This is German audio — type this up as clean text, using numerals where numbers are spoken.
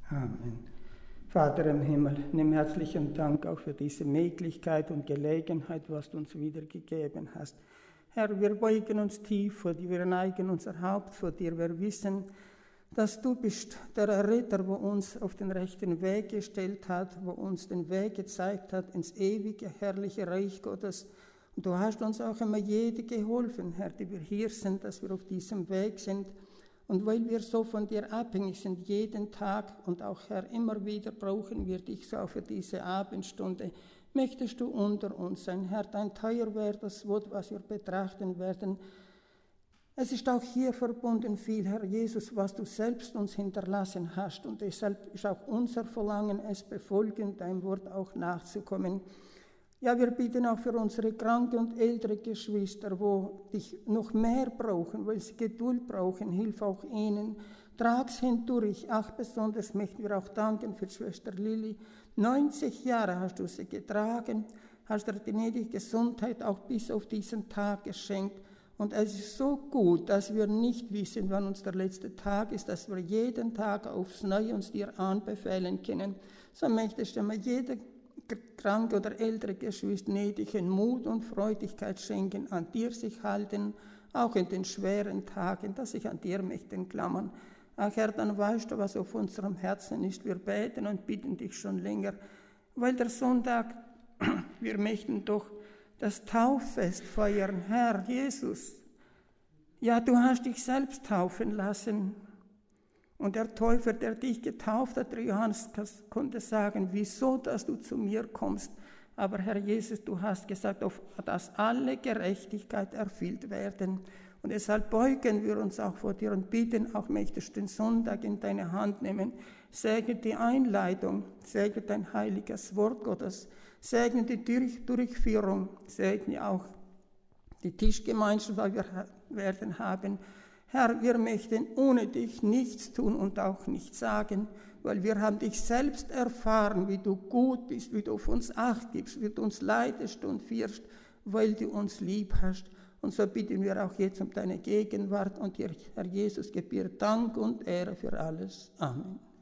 Amen. Vater im Himmel, nimm herzlichen Dank auch für diese Möglichkeit und Gelegenheit, was du uns wiedergegeben hast. Herr, wir beugen uns tief vor dir, wir neigen unser Haupt vor dir, wir wissen, dass du bist der Erretter, der uns auf den rechten Weg gestellt hat, wo uns den Weg gezeigt hat ins ewige, herrliche Reich Gottes. Und du hast uns auch immer jede geholfen, Herr, die wir hier sind, dass wir auf diesem Weg sind. Und weil wir so von dir abhängig sind, jeden Tag und auch, Herr, immer wieder brauchen wir dich so auch für diese Abendstunde, möchtest du unter uns sein. Herr, dein teuerwertes Wort, was wir betrachten werden, es ist auch hier verbunden viel, Herr Jesus, was du selbst uns hinterlassen hast. Und deshalb ist auch unser Verlangen, es befolgen, dein Wort auch nachzukommen. Ja, wir bitten auch für unsere kranke und ältere Geschwister, wo dich noch mehr brauchen, weil sie Geduld brauchen, hilf auch ihnen. Trag's hindurch. Ach, besonders möchten wir auch danken für Schwester Lilly. 90 Jahre hast du sie getragen, hast dir die gnädige Gesundheit auch bis auf diesen Tag geschenkt. Und es ist so gut, dass wir nicht wissen, wann uns der letzte Tag ist, dass wir jeden Tag aufs Neue uns dir anbefehlen können. So möchtest du mir jede kranke oder ältere Geschwister gnädigen Mut und Freudigkeit schenken, an dir sich halten, auch in den schweren Tagen, dass sich an dir möchten klammern. Ach Herr, dann weißt du, was auf unserem Herzen ist. Wir beten und bitten dich schon länger, weil der Sonntag, wir möchten doch das Tauffest feiern. Herr Jesus, ja, du hast dich selbst taufen lassen. Und der Täufer, der dich getauft hat, der Johannes, konnte sagen, wieso, dass du zu mir kommst. Aber Herr Jesus, du hast gesagt, auf dass alle Gerechtigkeit erfüllt werden. Und deshalb beugen wir uns auch vor dir und bitten, auch möchtest du den Sonntag in deine Hand nehmen. Segne die Einleitung, segne dein heiliges Wort Gottes, segne die Durchführung, segne auch die Tischgemeinschaft, die wir werden haben. Herr, wir möchten ohne dich nichts tun und auch nichts sagen, weil wir haben dich selbst erfahren, wie du gut bist, wie du auf uns Acht gibst, wie du uns leitest und führst, weil du uns lieb hast. Und so bitten wir auch jetzt um deine Gegenwart und dir, Herr Jesus, gib dir Dank und Ehre für alles. Amen.